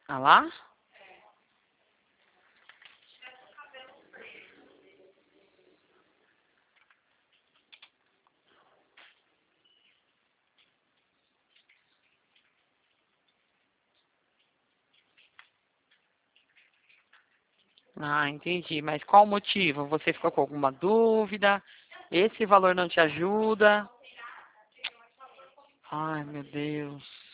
Ah lá? Ah, entendi. Mas qual o motivo? Você ficou com alguma dúvida? Esse valor não te ajuda? Ai, meu Deus.